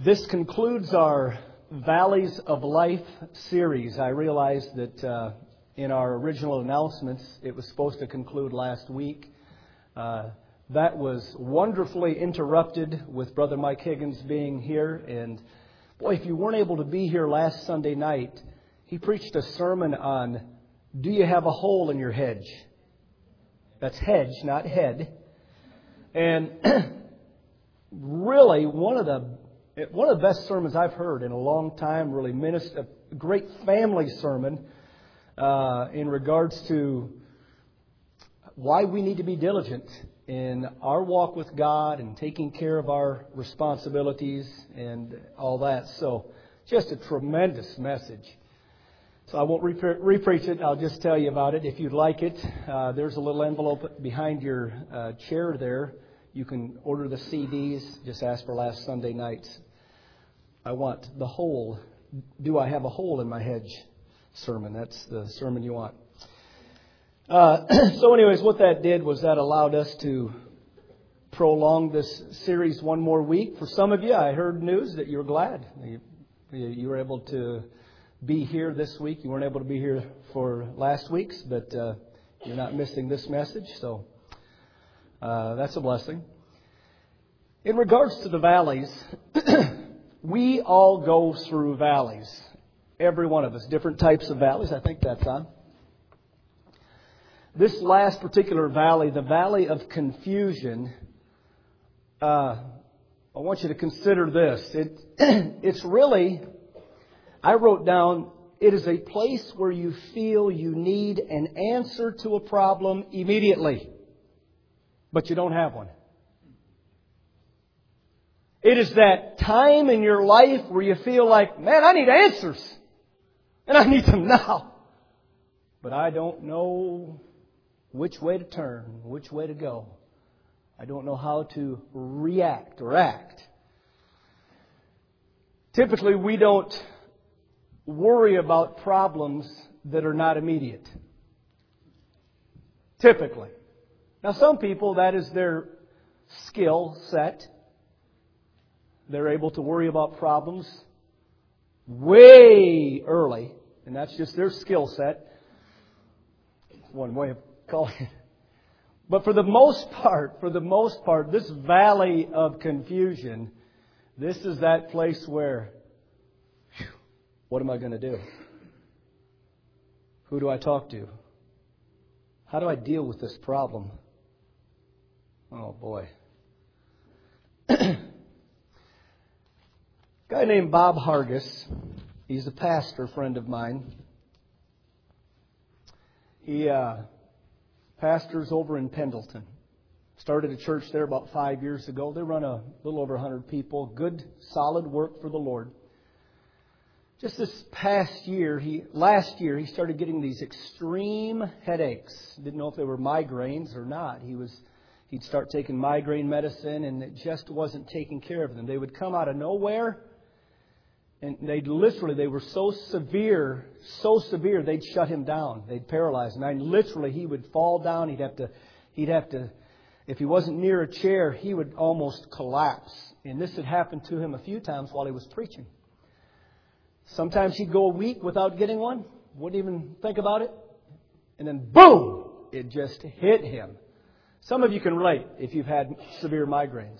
This concludes our Valleys of Life series. I realize that in our original announcements, it was supposed to conclude last week. That was wonderfully interrupted with Brother Mike Higgins being here. And boy, if you weren't able to be here last Sunday night, he preached a sermon on, do you have a hole in your hedge? That's hedge, not head. And really, one of the best sermons I've heard in a long time, really a great family sermon in regards to why we need to be diligent in our walk with God and taking care of our responsibilities and all that. So just a tremendous message. So I won't repreach it. I'll just tell you about it. If you'd like it, there's a little envelope behind your chair there. You can order the CDs. Just ask for last Sunday night's. I want the hole. Do I have a hole in my hedge sermon? That's the sermon you want. So anyways, what that did was that allowed us to prolong this series one more week. For some of you, I heard news that you're glad. You were able to be here this week. You weren't able to be here for last week's, but you're not missing this message. So that's a blessing. In regards to the valleys, we all go through valleys. Every one of us. Different types of valleys. I think that's on. This last particular valley, the valley of confusion, I want you to consider this. It's really, I wrote down, it is a place where you feel you need an answer to a problem immediately, but you don't have one. It is that time in your life where you feel like, man, I need answers. And I need them now. But I don't know which way to turn, which way to go. I don't know how to react or act. Typically, we don't worry about problems that are not immediate. Typically. Now, some people, that is their skill set. They're able to worry about problems way early, and that's just their skill set. One way of calling it. But for the most part, this valley of confusion, this is that place where, what am I going to do? Who do I talk to? How do I deal with this problem? Oh boy. A guy named Bob Hargis, he's a pastor friend of mine. He pastors over in Pendleton. Started a church there about 5 years ago. They run a little over 100 people. Good, solid work for the Lord. Just this last year, he started getting these extreme headaches. Didn't know if they were migraines or not. He'd start taking migraine medicine, and it just wasn't taking care of them. They would come out of nowhere. And they were so severe, they'd shut him down. They'd paralyze him. Literally, he would fall down. He'd have to, if he wasn't near a chair, he would almost collapse. And this had happened to him a few times while he was preaching. Sometimes he'd go a week without getting one. Wouldn't even think about it. And then, boom! It just hit him. Some of you can relate if you've had severe migraines.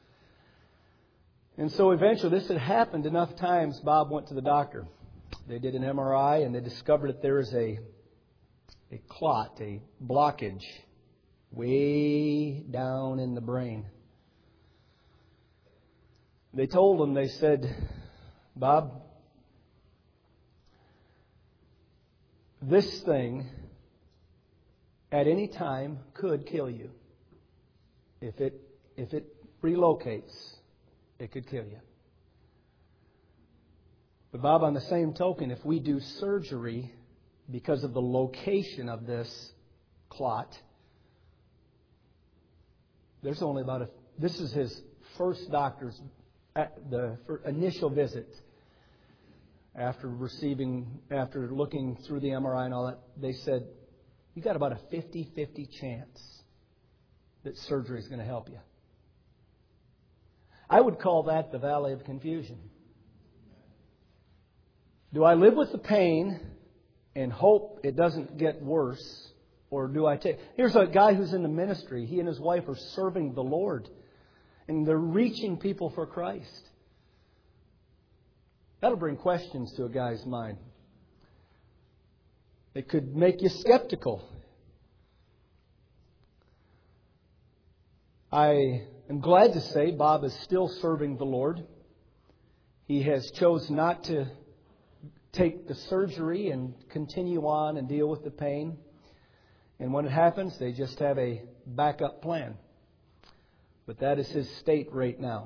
And so eventually, this had happened enough times, Bob went to the doctor. They did an MRI, and they discovered that there is a clot, a blockage, way down in the brain. They told him, they said, Bob, this thing at any time could kill you. If it relocates, it could kill you. But Bob, on the same token, if we do surgery because of the location of this clot, there's only this is his first doctor's, the initial visit after looking through the MRI and all that, they said, you got about a 50-50 chance that surgery is going to help you. I would call that the valley of confusion. Do I live with the pain and hope it doesn't get worse? Or do I take... Here's a guy who's in the ministry. He and his wife are serving the Lord. And they're reaching people for Christ. That'll bring questions to a guy's mind. It could make you skeptical. I am glad to say Bob is still serving the Lord. He has chosen not to take the surgery and continue on and deal with the pain. And when it happens, they just have a backup plan. But that is his state right now.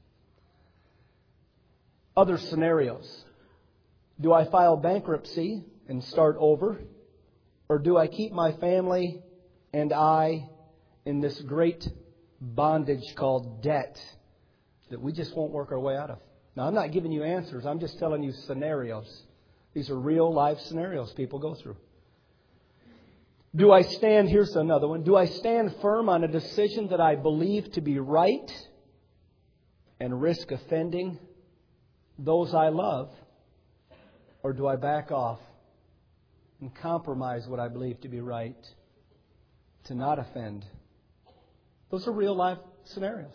Other scenarios. Do I file bankruptcy and start over? Or do I keep my family and I in this great bondage called debt that we just won't work our way out of? Now, I'm not giving you answers. I'm just telling you scenarios. These are real life scenarios people go through. Do I stand, here's another one, do I stand firm on a decision that I believe to be right and risk offending those I love? Or do I back off and compromise what I believe to be right to not offend? Those are real life scenarios.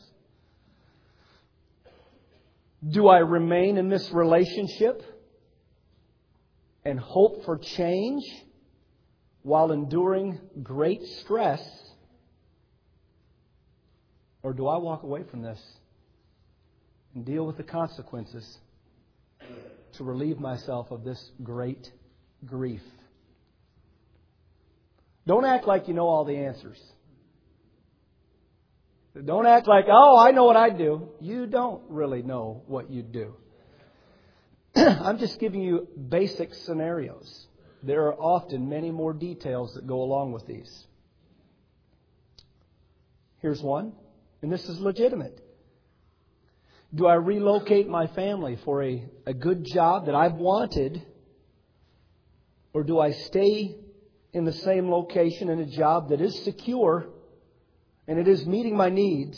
Do I remain in this relationship and hope for change while enduring great stress? Or do I walk away from this and deal with the consequences to relieve myself of this great grief? Don't act like you know all the answers. Don't act like, oh, I know what I'd do. You don't really know what you'd do. I'm just giving you basic scenarios. There are often many more details that go along with these. Here's one, and this is legitimate. Do I relocate my family for a good job that I've wanted? Or do I stay in the same location in a job that is secure and it is meeting my needs,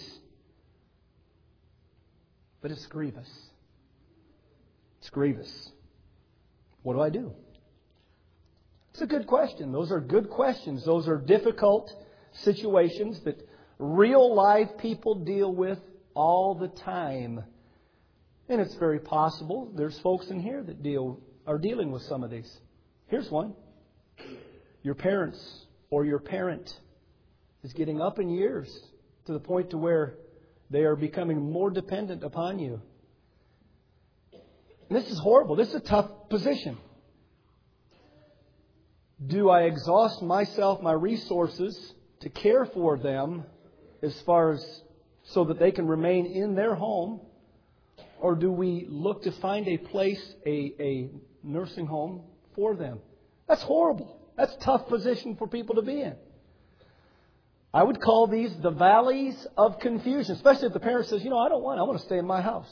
but it's grievous? It's grievous. What do I do? It's a good question. Those are good questions. Those are difficult situations that real live people deal with all the time. And it's very possible there's folks in here that are dealing with some of these. Here's one. Your parents or your parent is getting up in years to the point to where they are becoming more dependent upon you. And this is horrible. This is a tough position. Do I exhaust myself, my resources, to care for them as far as so that they can remain in their home? Or do we look to find a place, a nursing home for them? That's horrible. That's a tough position for people to be in. I would call these the valleys of confusion, especially if the parent says, I want to stay in my house.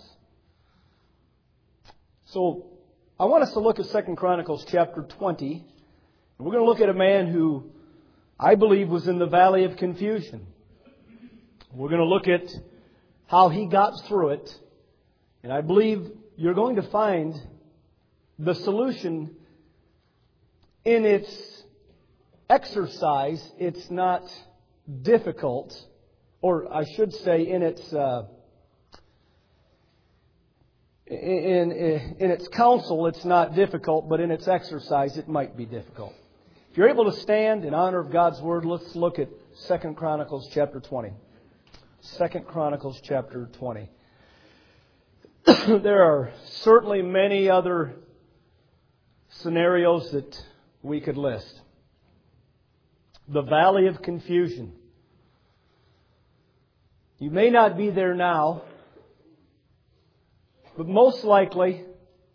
So I want us to look at 2 Chronicles chapter 20. We're going to look at a man who I believe was in the valley of confusion. We're going to look at how he got through it. And I believe you're going to find the solution in its exercise. It's not difficult, or I should say in its in its counsel it's not difficult, but in its exercise it might be difficult. If you're able to stand in honor of God's Word, let's look at 2 Chronicles chapter 20. 2 Chronicles chapter 20. There are certainly many other scenarios that we could list. The valley of confusion. You may not be there now, but most likely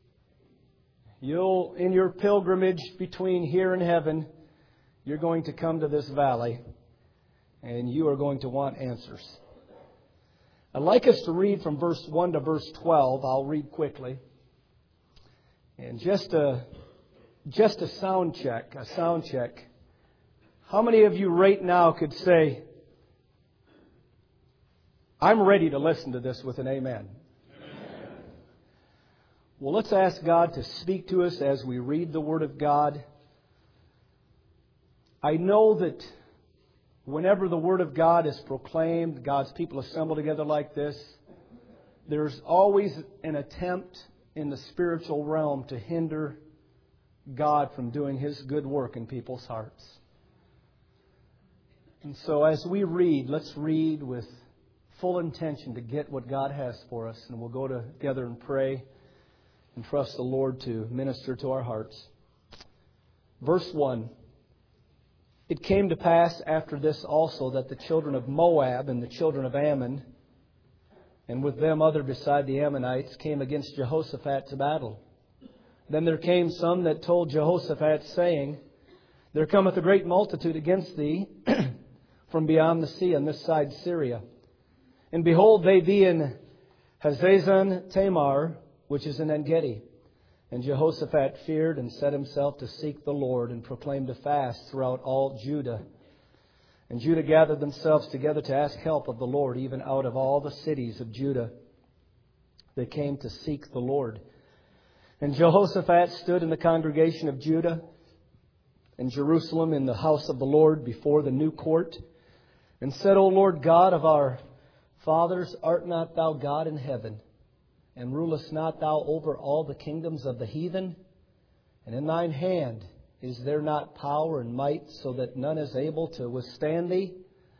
in your pilgrimage between here and heaven, you're going to come to this valley and you are going to want answers. I'd like us to read from verse 1 to verse 12. I'll read quickly. And just a sound check. How many of you right now could say, I'm ready to listen to this with an amen. Amen. Well, let's ask God to speak to us as we read the Word of God. I know that whenever the Word of God is proclaimed, God's people assemble together like this, there's always an attempt in the spiritual realm to hinder God from doing His good work in people's hearts. And so as we read, let's read with full intention to get what God has for us. And we'll go together and pray and trust the Lord to minister to our hearts. Verse 1. It came to pass after this also that the children of Moab and the children of Ammon, and with them other beside the Ammonites, came against Jehoshaphat to battle. Then there came some that told Jehoshaphat, saying, There cometh a great multitude against thee from beyond the sea on this side Syria. And behold, they be in Hazazon Tamar, which is in En-gedi. And Jehoshaphat feared and set himself to seek the Lord and proclaimed a fast throughout all Judah. And Judah gathered themselves together to ask help of the Lord, even out of all the cities of Judah. They came to seek the Lord. And Jehoshaphat stood in the congregation of Judah and Jerusalem in the house of the Lord before the new court, and said, O Lord God of our fathers, art not thou God in heaven? And rulest not thou over all the kingdoms of the heathen? And in thine hand is there not power and might, so that none is able to withstand thee?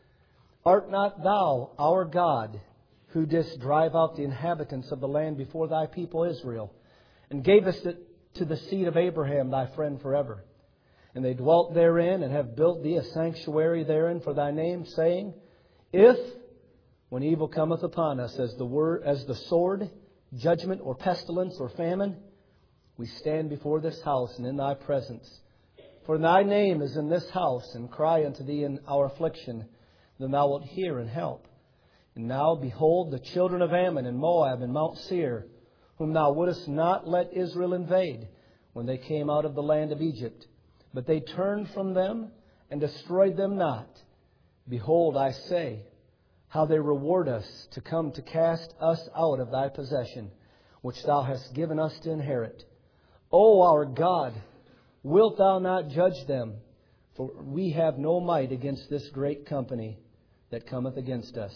Art not thou our God, who didst drive out the inhabitants of the land before thy people Israel, and gavest it to the seed of Abraham thy friend forever? And they dwelt therein, and have built thee a sanctuary therein for thy name, saying, If, when evil cometh upon us, as the sword, judgment, or pestilence, or famine, we stand before this house and in thy presence. For thy name is in this house, and cry unto thee in our affliction, then thou wilt hear and help. And now, behold, the children of Ammon and Moab and Mount Seir, whom thou wouldest not let Israel invade, when they came out of the land of Egypt. But they turned from them and destroyed them not. Behold, I say, how they reward us to come to cast us out of thy possession, which thou hast given us to inherit. O our God, wilt thou not judge them? For we have no might against this great company that cometh against us.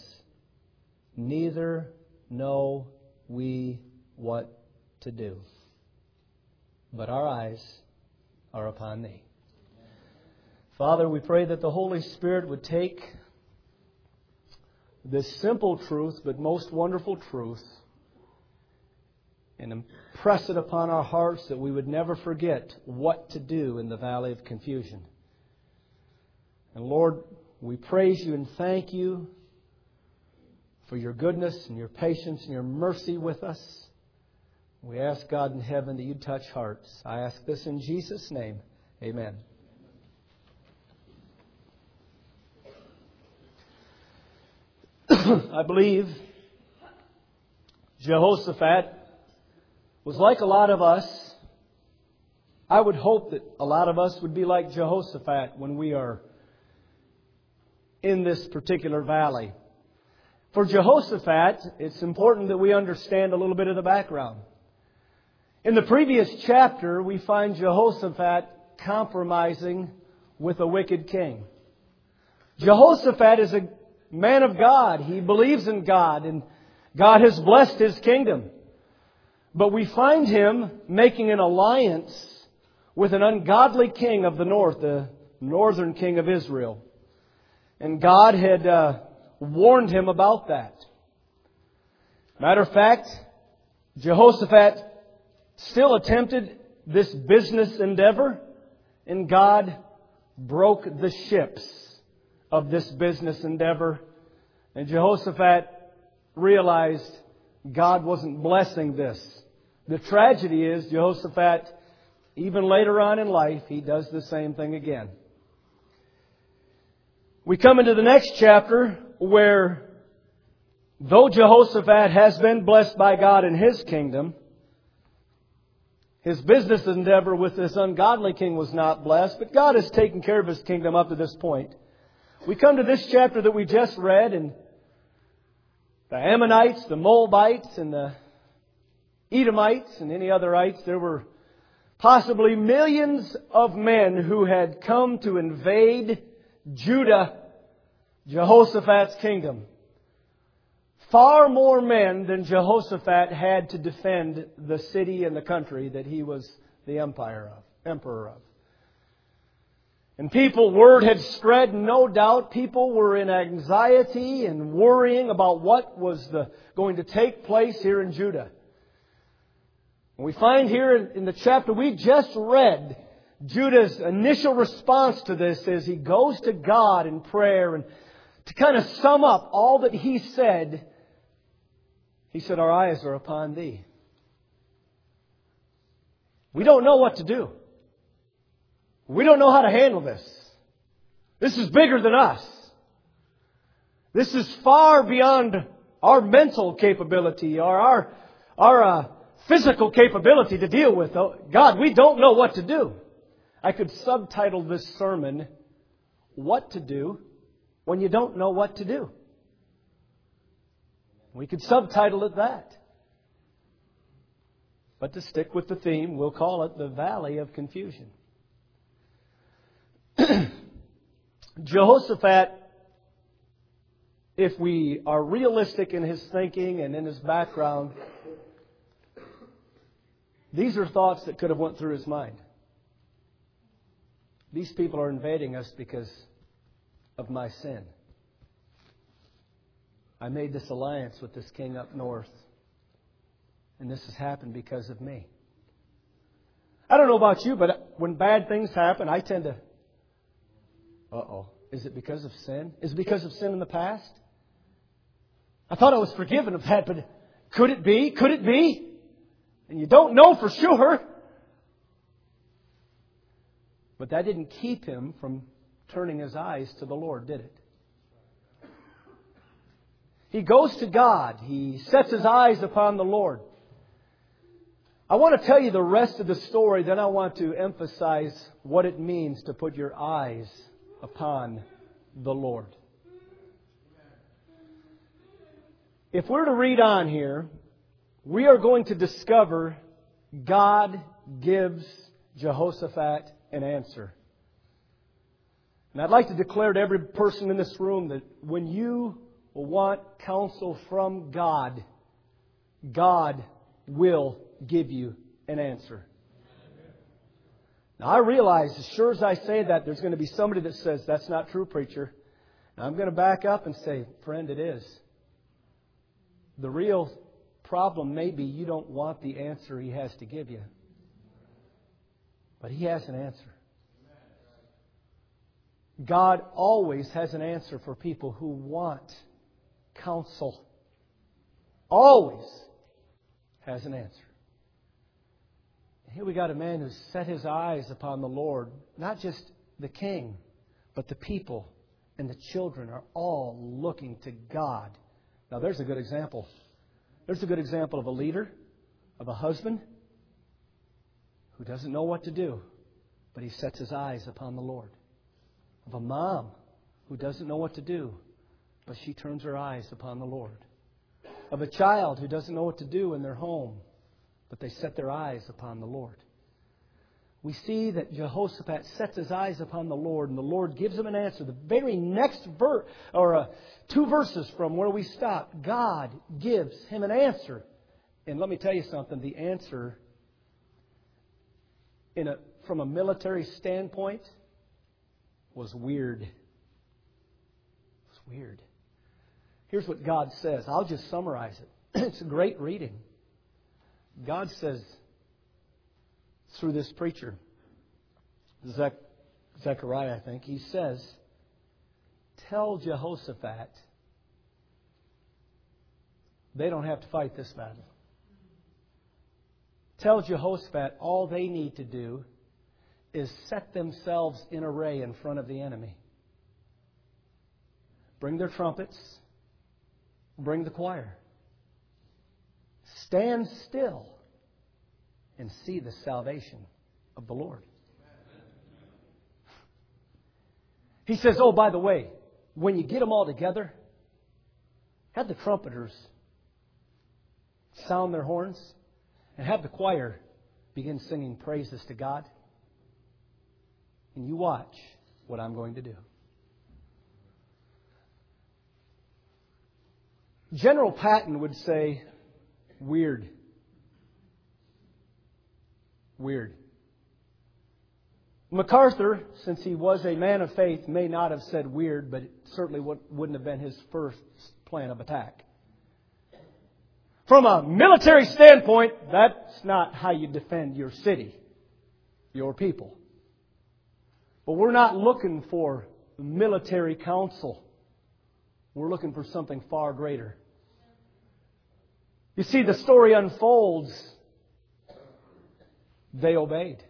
Neither know we what to do. But our eyes are upon thee. Father, we pray that the Holy Spirit would take this simple truth, but most wonderful truth, and impress it upon our hearts that we would never forget what to do in the valley of confusion. And Lord, we praise you and thank you for your goodness and your patience and your mercy with us. We ask God in heaven that you touch hearts. I ask this in Jesus' name. Amen. I believe Jehoshaphat was like a lot of us. I would hope that a lot of us would be like Jehoshaphat when we are in this particular valley. For Jehoshaphat, it's important that we understand a little bit of the background. In the previous chapter, we find Jehoshaphat compromising with a wicked king. Jehoshaphat is a man of God. He believes in God, and God has blessed his kingdom. But we find him making an alliance with an ungodly king of the north, the northern king of Israel. And God had warned him about that. Matter of fact, Jehoshaphat still attempted this business endeavor, and God broke the ships of this business endeavor. And Jehoshaphat realized God wasn't blessing this. The tragedy is Jehoshaphat, even later on in life, he does the same thing again. We come into the next chapter where, though Jehoshaphat has been blessed by God in his kingdom, his business endeavor with this ungodly king was not blessed, but God has taken care of his kingdom up to this point. We come to this chapter that we just read, and the Ammonites, the Moabites, and the Edomites, and any other ites. There were possibly millions of men who had come to invade Judah, Jehoshaphat's kingdom. Far more men than Jehoshaphat had to defend the city and the country that he was the emperor of. And word had spread, no doubt. People were in anxiety and worrying about what was going to take place here in Judah. And we find here in the chapter we just read, Judah's initial response to this is he goes to God in prayer. And to kind of sum up all that he said, our eyes are upon Thee. We don't know what to do. We don't know how to handle this. This is bigger than us. This is far beyond our mental capability or our physical capability to deal with. God, we don't know what to do. I could subtitle this sermon, What to Do When You Don't Know What to Do. We could subtitle it that. But to stick with the theme, we'll call it the Valley of Confusion. Jehoshaphat, if we are realistic in his thinking and in his background, these are thoughts that could have went through his mind. These people are invading us because of my sin. I made this alliance with this king up north, and this has happened because of me. I don't know about you, but when bad things happen, I tend to, is it because of sin? Is it because of sin in the past? I thought I was forgiven of that, but could it be? Could it be? And you don't know for sure. But that didn't keep him from turning his eyes to the Lord, did it? He goes to God. He sets his eyes upon the Lord. I want to tell you the rest of the story, then I want to emphasize what it means to put your eyes upon the Lord. If we're to read on here, we are going to discover God gives Jehoshaphat an answer. And I'd like to declare to every person in this room that when you want counsel from God, God will give you an answer. Now, I realize, as sure as I say that, there's going to be somebody that says, that's not true, preacher. And I'm going to back up and say, friend, it is. The real problem may be you don't want the answer He has to give you. But He has an answer. God always has an answer for people who want counsel. Always has an answer. Here we got a man who's set his eyes upon the Lord. Not just the king, but the people and the children are all looking to God. Now there's a good example. There's a good example of a leader, of a husband who doesn't know what to do, but he sets his eyes upon the Lord. Of a mom who doesn't know what to do, but she turns her eyes upon the Lord. Of a child who doesn't know what to do in their home, but they set their eyes upon the Lord. We see that Jehoshaphat sets his eyes upon the Lord, and the Lord gives him an answer. The very next verse, or 2 verses from where we stopped, God gives him an answer. And let me tell you something, the answer from a military standpoint was weird. It was weird. Here's what God says. I'll just summarize it. It's a great reading. God says through this preacher, Zechariah, I think, he says, tell Jehoshaphat they don't have to fight this battle. Tell Jehoshaphat all they need to do is set themselves in array in front of the enemy. Bring their trumpets. Bring the choir. Stand still and see the salvation of the Lord. He says, oh, by the way, when you get them all together, Have the trumpeters sound their horns and have the choir begin singing praises to God. And you watch what I'm going to do. General Patton would say, weird. Weird. MacArthur, since he was a man of faith, may not have said weird, but it certainly wouldn't have been his first plan of attack. From a military standpoint, that's not how you defend your city, your people. But we're not looking for military counsel. We're looking for something far greater. You see, the story unfolds. They obeyed.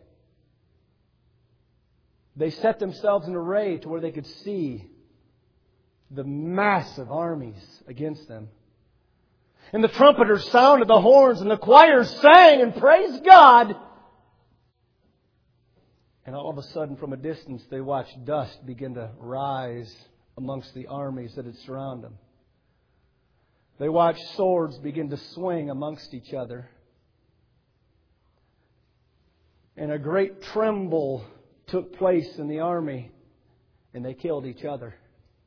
They set themselves in array to where they could see the massive armies against them. And the trumpeters sounded the horns and the choirs sang and praised God. And all of a sudden, from a distance, they watched dust begin to rise amongst the armies that had surrounded them. They watched swords begin to swing amongst each other. And a great tremble took place in the army, and they killed each other.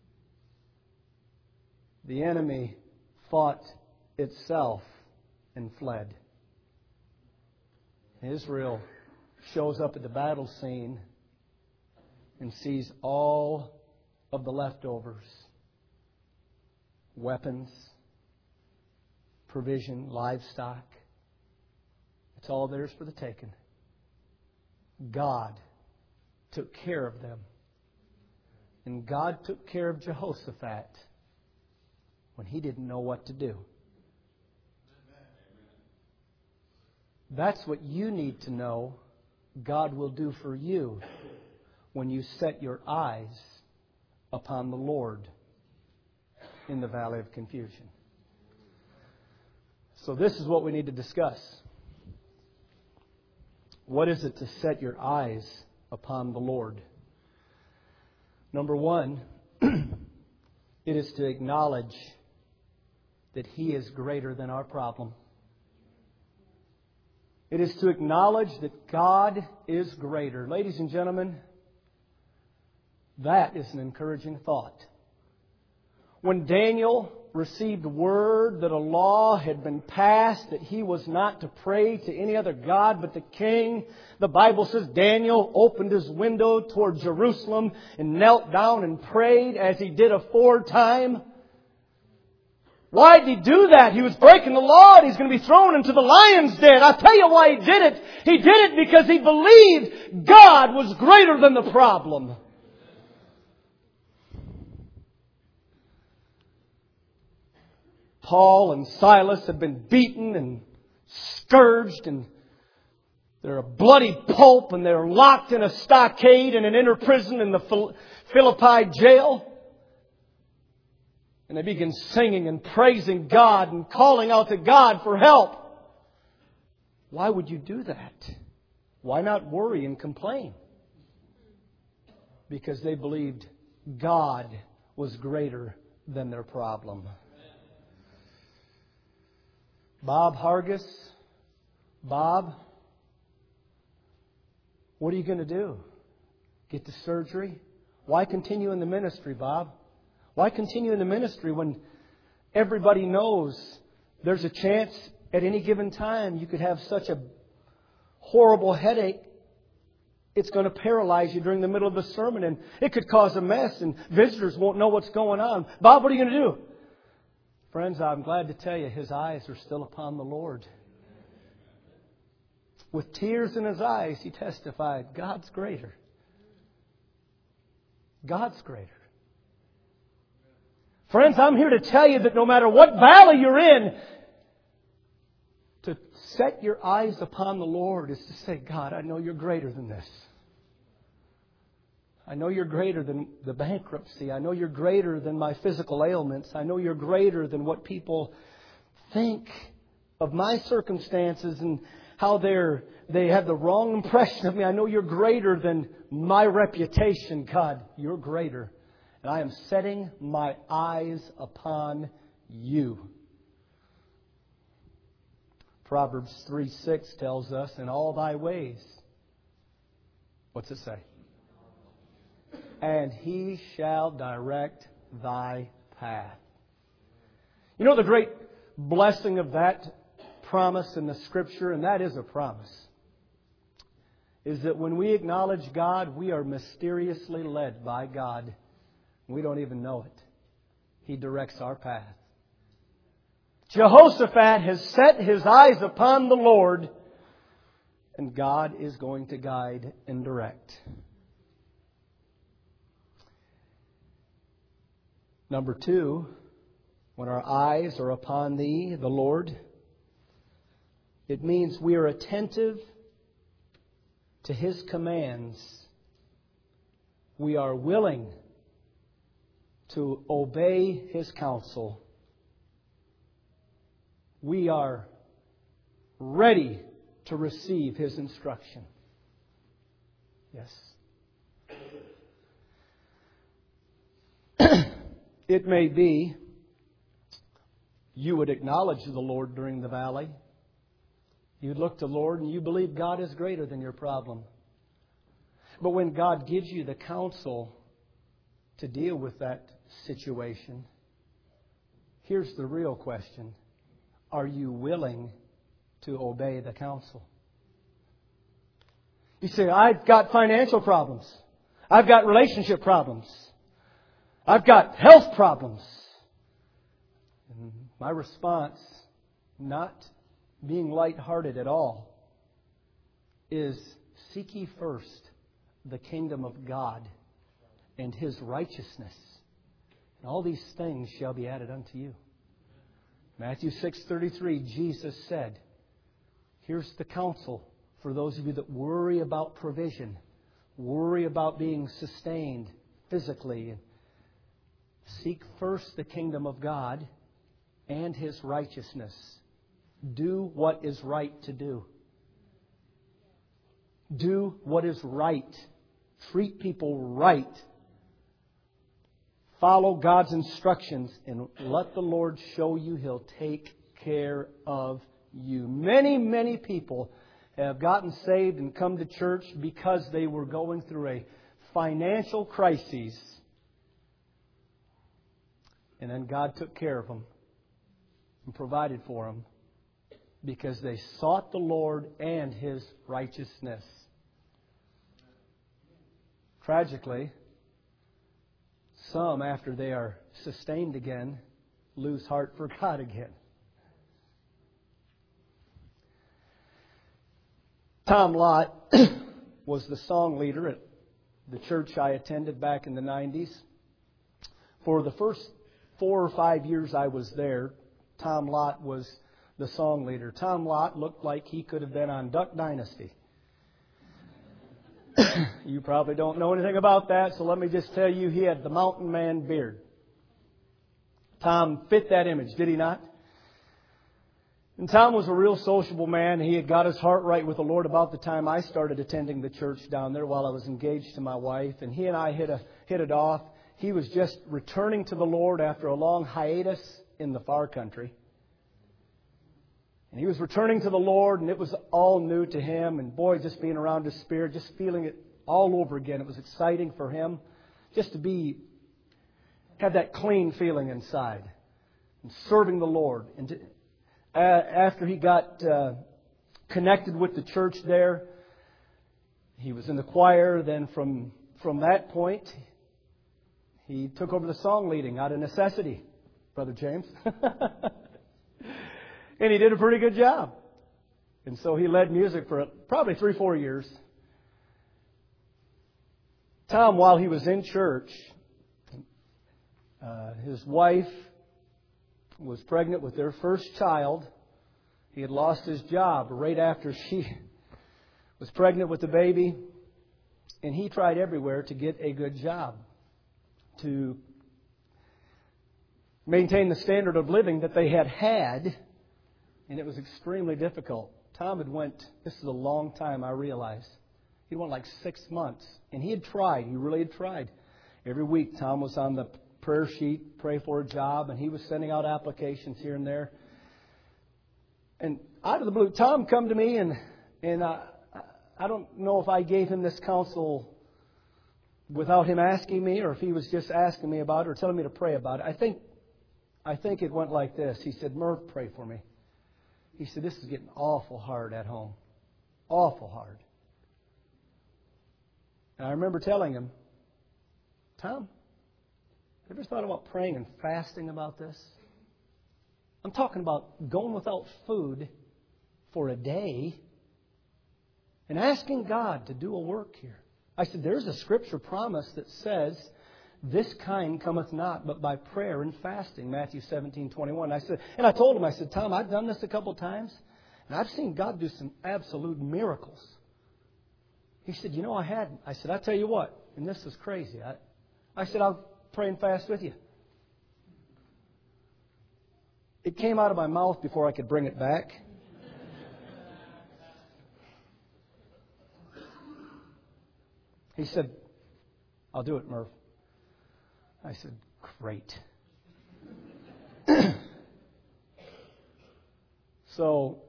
The enemy fought itself and fled. Israel shows up at the battle scene and sees all of the leftovers. Weapons, provision, livestock. It's all theirs for the taking. God took care of them. And God took care of Jehoshaphat when he didn't know what to do. That's what you need to know God will do for you when you set your eyes upon the Lord in the valley of confusion. So this is what we need to discuss. What is it to set your eyes upon the Lord? Number one, it is to acknowledge that He is greater than our problem. It is to acknowledge that God is greater. Ladies and gentlemen, that is an encouraging thought. When Daniel received word that a law had been passed that he was not to pray to any other god but the king, the Bible says Daniel opened his window toward Jerusalem and knelt down and prayed as he did aforetime. Why did he do that? He was breaking the law and he's going to be thrown into the lion's den. I'll tell you why he did it. He did it because he believed God was greater than the problem. Paul and Silas had been beaten and scourged, and they're a bloody pulp, and they're locked in a stockade in an inner prison in the Philippi jail. And they begin singing and praising God and calling out to God for help. Why would you do that? Why not worry and complain? Because they believed God was greater than their problem. Bob Hargis, Bob, what are you going to do? Get the surgery? Why continue in the ministry, Bob? Why continue in the ministry when everybody knows there's a chance at any given time you could have such a horrible headache, it's going to paralyze you during the middle of the sermon and it could cause a mess and visitors won't know what's going on. Bob, what are you going to do? Friends, I'm glad to tell you his eyes are still upon the Lord. With tears in his eyes, he testified, God's greater. God's greater. Friends, I'm here to tell you that no matter what valley you're in, to set your eyes upon the Lord is to say, God, I know you're greater than this. I know you're greater than the bankruptcy. I know you're greater than my physical ailments. I know you're greater than what people think of my circumstances and how they have the wrong impression of me. I know you're greater than my reputation. God, you're greater. And I am setting my eyes upon you. Proverbs 3:6 tells us, in all thy ways, what's it say? And He shall direct thy path. You know the great blessing of that promise in the Scripture, and that is a promise, is that when we acknowledge God, we are mysteriously led by God. We don't even know it. He directs our path. Jehoshaphat has set his eyes upon the Lord, and God is going to guide and direct. Number 2, when our eyes are upon Thee, the Lord, it means we are attentive to His commands. We are willing to obey His counsel. We are ready to receive His instruction. Yes. It may be you would acknowledge the Lord during the valley. You'd look to the Lord and you believe God is greater than your problem. But when God gives you the counsel to deal with that situation, here's the real question. Are you willing to obey the counsel? You say, I've got financial problems. I've got relationship problems. I've got health problems. And my response, not being lighthearted at all, is seek ye first the kingdom of God and His righteousness. And all these things shall be added unto you. Matthew 6:33, Jesus said, here's the counsel for those of you that worry about provision, worry about being sustained physically. Seek first the kingdom of God and His righteousness. Do what is right to do. Do what is right. Treat people right. Follow God's instructions and let the Lord show you He'll take care of you. Many, many people have gotten saved and come to church because they were going through a financial crisis. And then God took care of them and provided for them because they sought the Lord and His righteousness. Tragically, some, after they are sustained again, lose heart for God again. Tom Lott was the song leader at the church I attended back in the 90s. For the first 4 or 5 years I was there, Tom Lott was the song leader. Tom Lott looked like he could have been on Duck Dynasty. You probably don't know anything about that, so let me just tell you, he had the mountain man beard. Tom fit that image, did he not? And Tom was a real sociable man. He had got his heart right with the Lord about the time I started attending the church down there while I was engaged to my wife. And he and I hit it off. He was just returning to the Lord after a long hiatus in the far country. And he was returning to the Lord, and it was all new to him. And boy, just being around His Spirit, just feeling it all over again. It was exciting for him just to have that clean feeling inside and serving the Lord. And after he got connected with the church there, he was in the choir. Then from that point, he took over the song leading out of necessity, Brother James. And he did a pretty good job. And so he led music for probably 3-4 years. Tom, while he was in church, his wife was pregnant with their first child. He had lost his job right after she was pregnant with the baby. And he tried everywhere to get a good job, to maintain the standard of living that they had. And it was extremely difficult. Tom had this is a long time, I realize. He went like 6 months. And he had tried, he really had tried. Every week Tom was on the prayer sheet, pray for a job, and he was sending out applications here and there. And out of the blue, Tom come to me, and I don't know if I gave him this counsel without him asking me, or if he was just asking me about it or telling me to pray about it. I think it went like this. He said, Murph, pray for me. He said, this is getting awful hard at home. Awful hard. And I remember telling him, Tom, have you ever thought about praying and fasting about this? I'm talking about going without food for a day and asking God to do a work here. I said, there's a scripture promise that says, this kind cometh not but by prayer and fasting, Matthew 17:21. I told him, I said, Tom, I've done this a couple times, and I've seen God do some absolute miracles. He said, I hadn't. I said, I'll tell you what, and this is crazy. I said, I'll pray and fast with you. It came out of my mouth before I could bring it back. He said, I'll do it, Murph. I said, great. So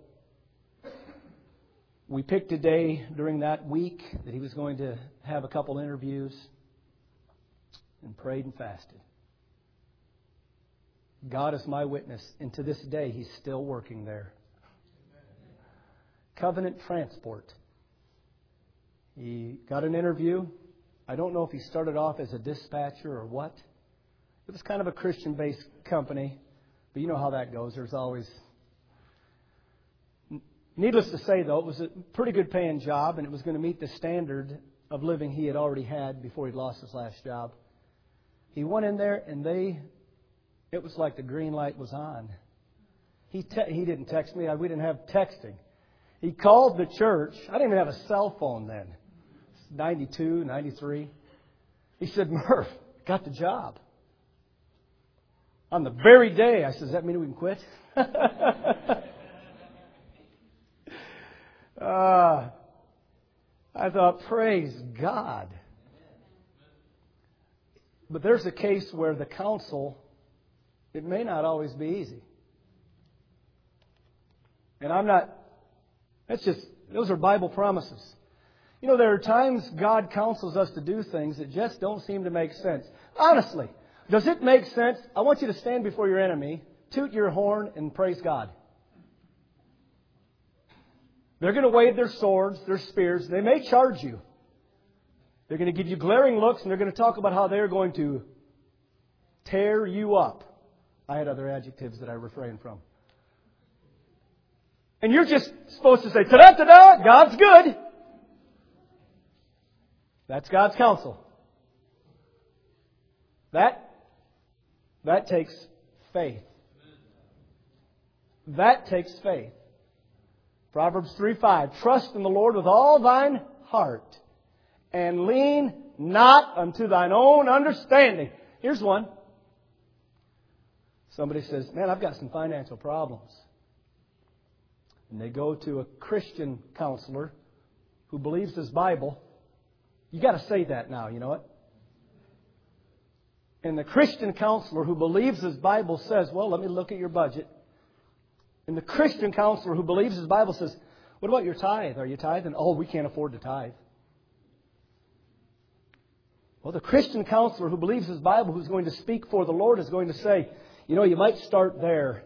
we picked a day during that week that he was going to have a couple interviews, and prayed and fasted. God is my witness, and to this day he's still working there. Covenant Transport. He got an interview. I don't know if he started off as a dispatcher or what. It was kind of a Christian-based company, but you know how that goes. There's always... Needless to say, though, it was a pretty good paying job, and it was going to meet the standard of living he had already had before he lost his last job. He went in there, and it was like the green light was on. He didn't text me. We didn't have texting. He called the church. I didn't even have a cell phone then. 92, 93. He said, Murph, got the job. On the very day, I said, does that mean we can quit? I thought, praise God. But there's a case where the counsel, it may not always be easy. And those are Bible promises. There are times God counsels us to do things that just don't seem to make sense. Honestly, does it make sense? I want you to stand before your enemy, toot your horn, and praise God. They're going to wave their swords, their spears. They may charge you. They're going to give you glaring looks, and they're going to talk about how they're going to tear you up. I had other adjectives that I refrained from. And you're just supposed to say, ta-da-ta-da, God's good. That's God's counsel. That takes faith. That takes faith. Proverbs 3:5, trust in the Lord with all thine heart, and lean not unto thine own understanding. Here's one. Somebody says, man, I've got some financial problems. And they go to a Christian counselor who believes his Bible. You got to say that now, you know it? And the Christian counselor who believes his Bible says, well, let me look at your budget. And the Christian counselor who believes his Bible says, what about your tithe? Are you tithing? Oh, we can't afford to tithe. Well, the Christian counselor who believes his Bible, who's going to speak for the Lord, is going to say, you might start there.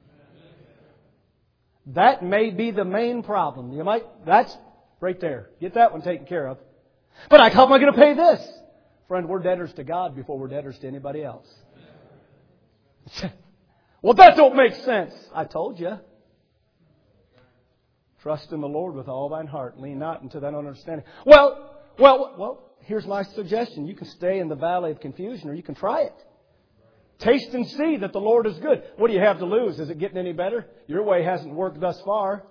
That may be the main problem. That's right there. Get that one taken care of. But how am I going to pay this? Friend, we're debtors to God before we're debtors to anybody else. Well, that don't make sense. I told you. Trust in the Lord with all thine heart. Lean not into thine own understanding. Well, here's my suggestion. You can stay in the valley of confusion, or you can try it. Taste and see that the Lord is good. What do you have to lose? Is it getting any better? Your way hasn't worked thus far.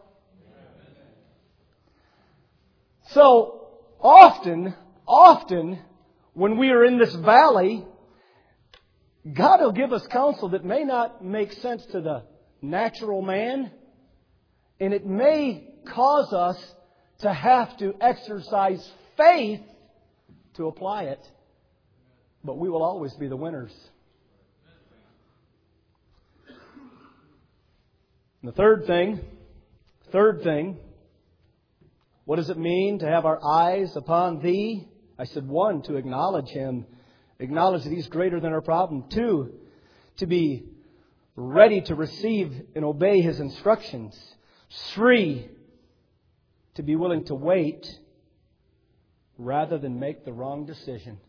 So, often, when we are in this valley, God will give us counsel that may not make sense to the natural man. And it may cause us to have to exercise faith to apply it. But we will always be the winners. And the third thing, what does it mean to have our eyes upon Thee? I said, 1, to acknowledge Him, acknowledge that He's greater than our problem. 2, to be ready to receive and obey His instructions. 3, to be willing to wait rather than make the wrong decision.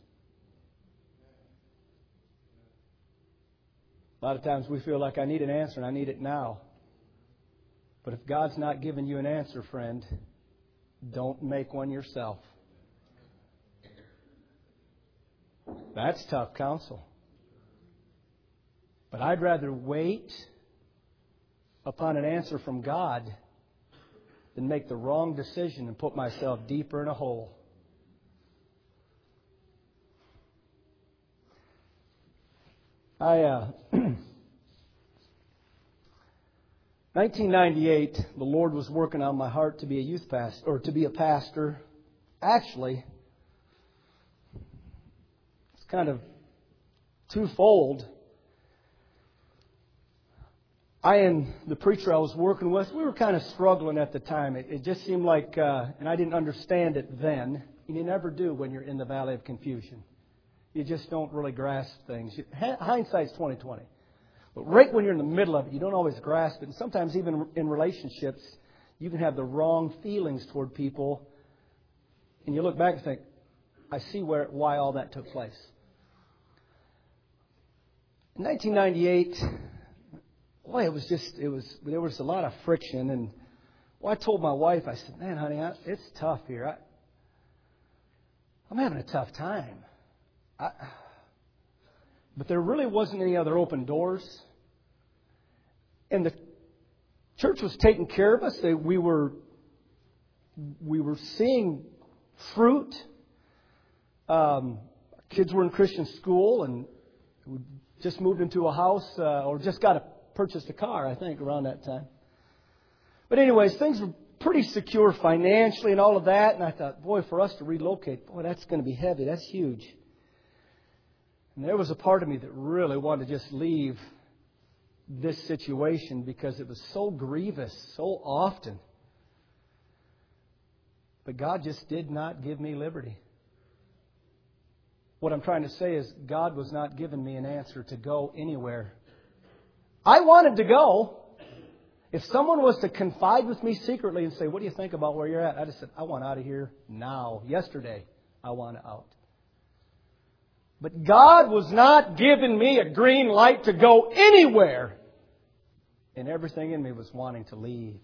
A lot of times we feel like I need an answer and I need it now. But if God's not giving you an answer, friend, don't make one yourself. That's tough counsel. But I'd rather wait upon an answer from God than make the wrong decision and put myself deeper in a hole. I 1998, the Lord was working on my heart to be a youth pastor, or to be a pastor. Actually, it's kind of twofold. I and the preacher I was working with, we were kind of struggling at the time. It just seemed like, and I didn't understand it then, and you never do when you're in the valley of confusion. You just don't really grasp things. Hindsight's 20/20. But right when you're in the middle of it, you don't always grasp it. And sometimes even in relationships, you can have the wrong feelings toward people. And you look back and think, I see why all that took place. In 1998, boy, there was a lot of friction. And I told my wife, I said, man, honey, it's tough here. I'm having a tough time. But there really wasn't any other open doors. And the church was taking care of us. We were seeing fruit. Kids were in Christian school, and we just moved into a house, or just purchased a car, I think, around that time. But anyways, things were pretty secure financially and all of that. And I thought, boy, for us to relocate, boy, that's going to be heavy. That's huge. And there was a part of me that really wanted to just leave this situation because it was so grievous so often. But God just did not give me liberty. What I'm trying to say is God was not giving me an answer to go anywhere. I wanted to go. If someone was to confide with me secretly and say, what do you think about where you're at? I just said, I want out of here now. Yesterday, I want out. But God was not giving me a green light to go anywhere. And everything in me was wanting to leave.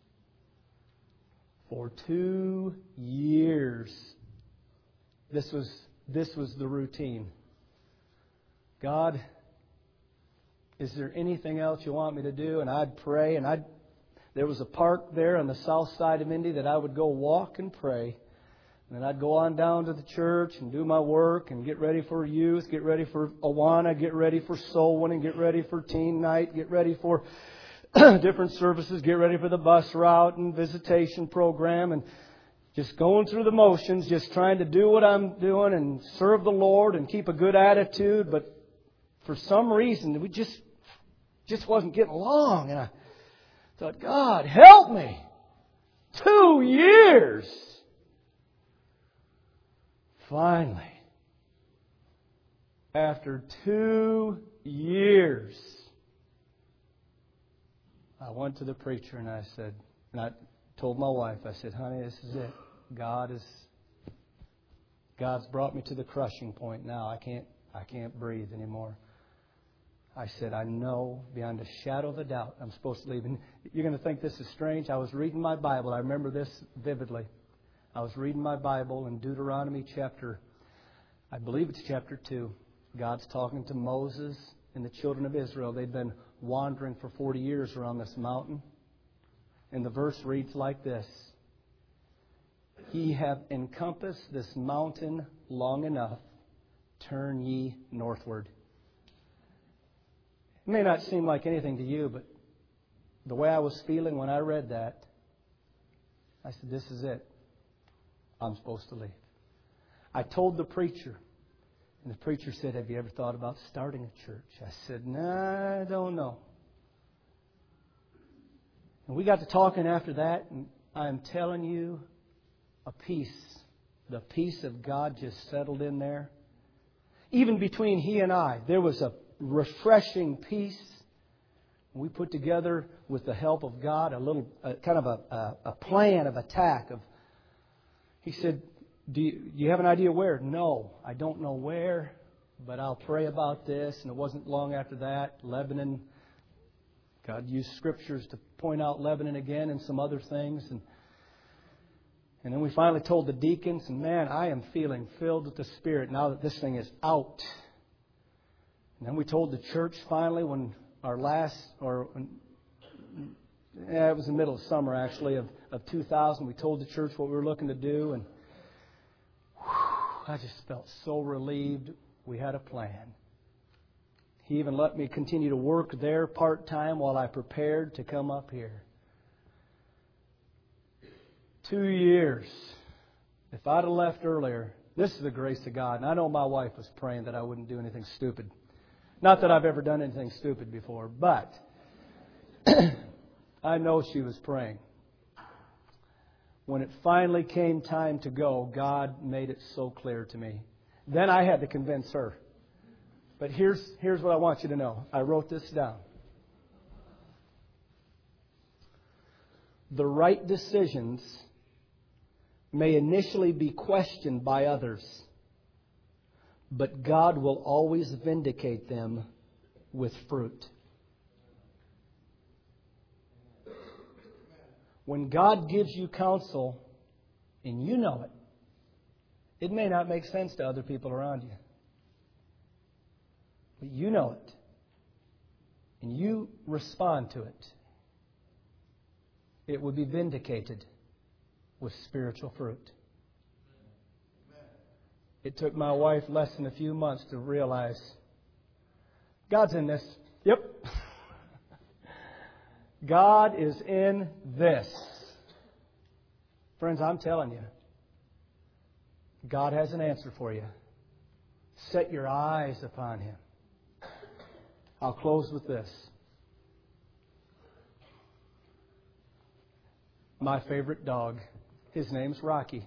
For 2 years, this was the routine. God, is there anything else you want me to do? And I'd pray. And there was a park there on the south side of Indy that I would go walk and pray. And then I'd go on down to the church and do my work and get ready for youth, get ready for Awana, get ready for soul winning, get ready for teen night, get ready for different services, get ready for the bus route and visitation program, and just going through the motions, just trying to do what I'm doing and serve the Lord and keep a good attitude. But for some reason, we just wasn't getting along. And I thought, God, help me. 2 years. Finally, after 2 years, I went to the preacher and I said, and I told my wife, I said, honey, this is it. God's brought me to the crushing point now. I can't breathe anymore. I said, I know beyond a shadow of a doubt I'm supposed to leave. And you're going to think this is strange. I was reading my Bible. I remember this vividly. I was reading my Bible in Deuteronomy I believe it's chapter 2. God's talking to Moses and the children of Israel. They'd been wandering for 40 years around this mountain. And the verse reads like this. Ye have encompassed this mountain long enough. Turn ye northward. It may not seem like anything to you, but the way I was feeling when I read that, I said, this is it. I'm supposed to leave. I told the preacher, and the preacher said, have you ever thought about starting a church? I said, nah, I don't know. And we got to talking after that, and I'm telling you, the peace of God just settled in there. Even between he and I, there was a refreshing peace. We put together, with the help of God, kind of a plan of attack. He said, do you have an idea where? No, I don't know where, but I'll pray about this. And it wasn't long after that, Lebanon. God used scriptures to point out Lebanon again and some other things. And then we finally told the deacons, and man, I am feeling filled with the Spirit now that this thing is out. And then we told the church finally when it was in the middle of summer actually of 2000. We told the church what we were looking to do, and I just felt so relieved we had a plan. He even let me continue to work there part-time while I prepared to come up here. 2 years. If I'd have left earlier, this is the grace of God. And I know my wife was praying that I wouldn't do anything stupid. Not that I've ever done anything stupid before, but I know she was praying. When it finally came time to go, God made it so clear to me. Then I had to convince her. But here's what I want you to know. I wrote this down. The right decisions may initially be questioned by others, but God will always vindicate them with fruit. When God gives you counsel, and you know it, it may not make sense to other people around you. But you know it. And you respond to it. It will be vindicated with spiritual fruit. It took my wife less than a few months to realize God's in this. Yep. God is in this. Friends, I'm telling you, God has an answer for you. Set your eyes upon Him. I'll close with this. My favorite dog. His name's Rocky.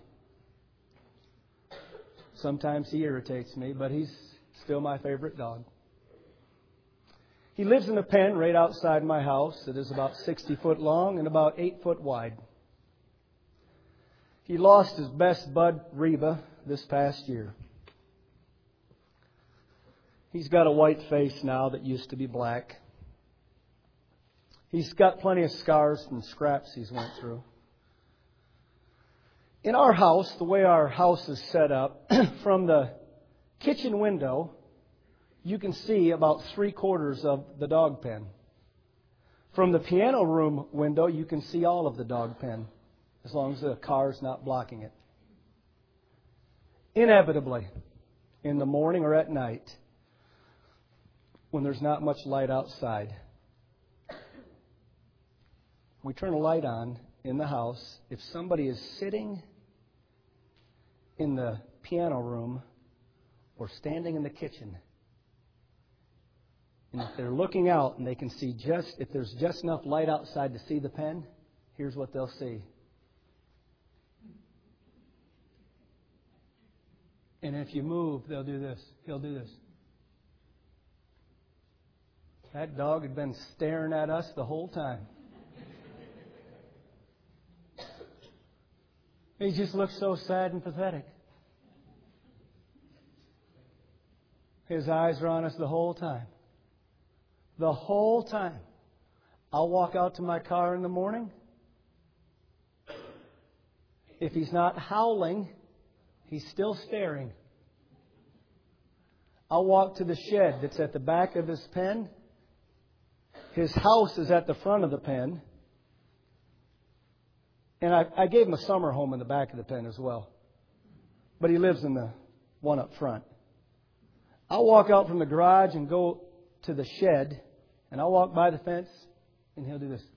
Sometimes he irritates me, but he's still my favorite dog. He lives in a pen right outside my house. It is about 60 foot long and about 8 foot wide. He lost his best bud, Reba, this past year. He's got a white face now that used to be black. He's got plenty of scars from scraps he's went through. In our house, the way our house is set up, from the kitchen window, you can see about 3/4 of the dog pen. From the piano room window, you can see all of the dog pen, as long as the car's not blocking it. Inevitably, in the morning or at night, when there's not much light outside, we turn a light on in the house. If somebody is sitting in the piano room or standing in the kitchen, and if they're looking out and they can see if there's just enough light outside to see the pen, here's what they'll see. And if you move, they'll do this. He'll do this. That dog had been staring at us the whole time. He just looks so sad and pathetic. His eyes are on us the whole time. The whole time. I'll walk out to my car in the morning. If he's not howling, he's still staring. I'll walk to the shed that's at the back of his pen. His house is at the front of the pen. And I gave him a summer home in the back of the pen as well. But he lives in the one up front. I'll walk out from the garage and go to the shed. And I'll walk by the fence. And he'll do this.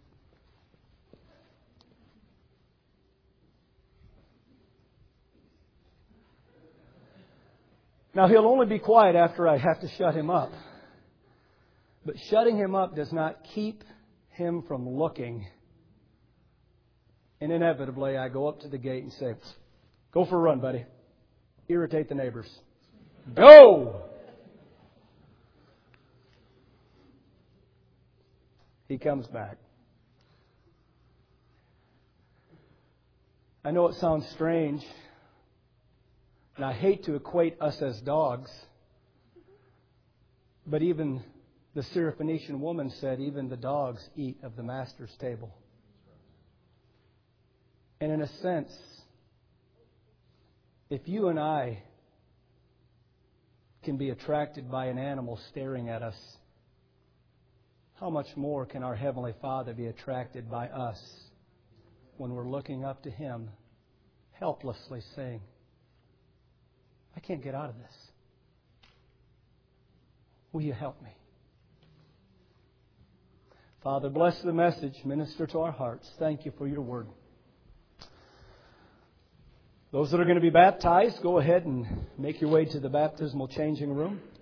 Now, he'll only be quiet after I have to shut him up. But shutting him up does not keep him from looking And inevitably, I go up to the gate and say, "Go for a run, buddy. Irritate the neighbors." Go! He comes back. I know it sounds strange, and I hate to equate us as dogs, but even the Syrophoenician woman said, even the dogs eat of the Master's table. And in a sense, if you and I can be attracted by an animal staring at us, how much more can our Heavenly Father be attracted by us when we're looking up to Him, helplessly saying, "I can't get out of this. Will you help me?" Father, bless the message. Minister to our hearts. Thank you for your word. Those that are going to be baptized, go ahead and make your way to the baptismal changing room.